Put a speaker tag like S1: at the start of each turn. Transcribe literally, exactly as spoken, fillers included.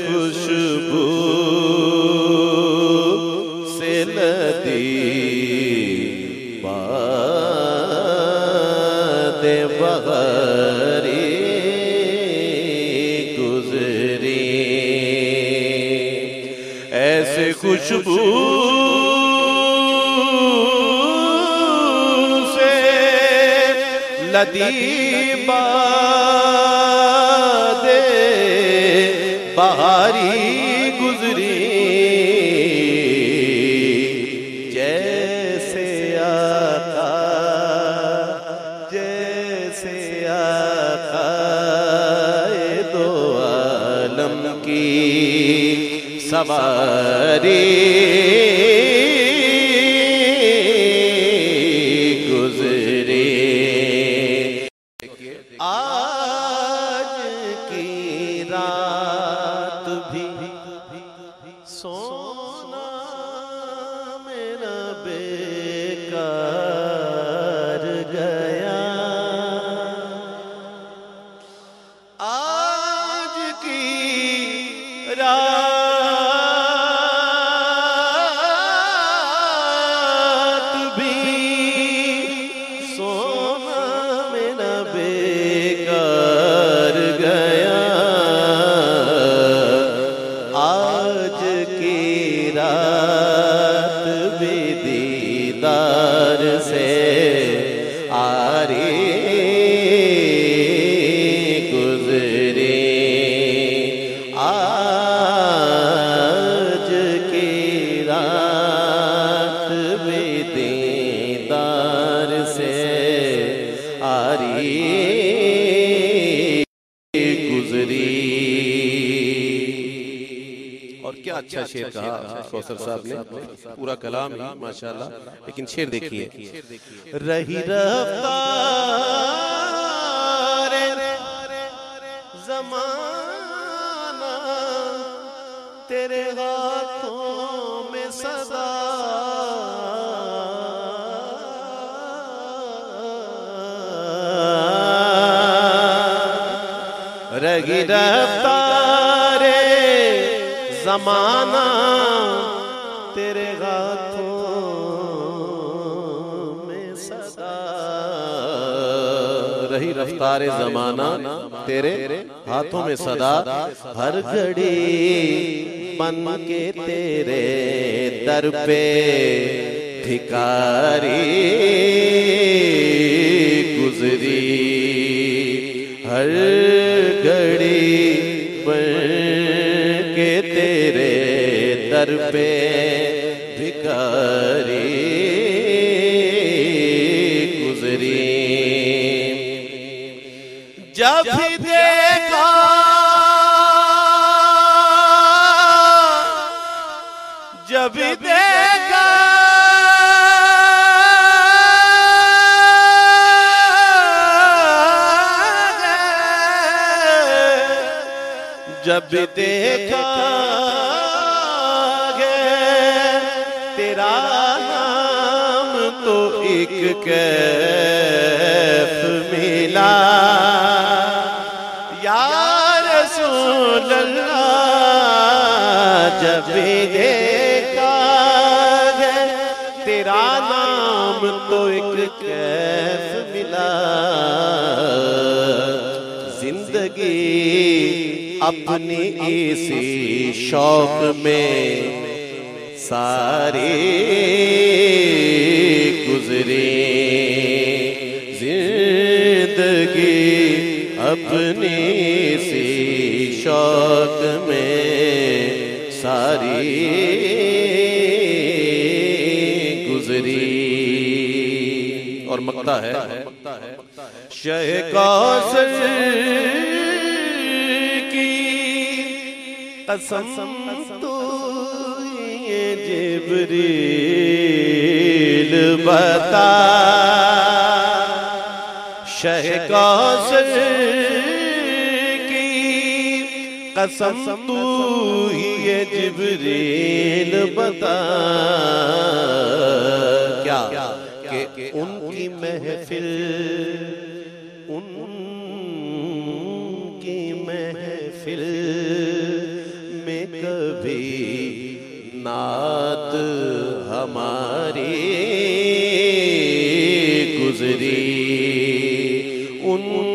S1: खुशबू से लदी बादे बहारी गुजरी। ऐसे खुशबू से लदी बादे बहारी गुजरी। जैसे आका जैसे आका दो आलम की सवारी गुजरे। आज की रात भी सोना मेरा बेकार गया। आज की रात भी सोना मेरा बेकार गया। आज की रात भी दीदार से आरी गुजरी। आज की रात भी दीदार से आरी गुजरी। और क्या अच्छा शेर कहा कौसर साहब ने, पूरा कलाम ही माशाल्लाह। लेकिन शेर देखिए, रही रफ्तार ज़माना तेरे हाथों में सदा। रही रफ्तार ज़माना तेरे हाथों में सदा। रही रफ्तार ज़माना तेरे हाथों में सदा। हर घड़ी बन के तेरे दर पे भिखारी गुजरी। हर घड़ी बन के तेरे दर पे भिखारी गुजरी। जब भी देखा जब भी देखा जब भी देखा तेरा नाम तो एक कैफ मिला। या रसूल अल्लाह जब भी देखा तेरा नाम तो एक कैफ मिला। जिंदगी अपनी इसी शौक में सारी गुजरी। जिंदगी अपनी इसी शौक में सारी गुजरी। और मक्ता है शह कौसर की कसम तो ये जिब्रील बता। शह कौसर की कसम तू ये जिब्रील बता। क्या कि उनकी महफिल उनकी महफिल कभी नात हमारी गुजरी, उन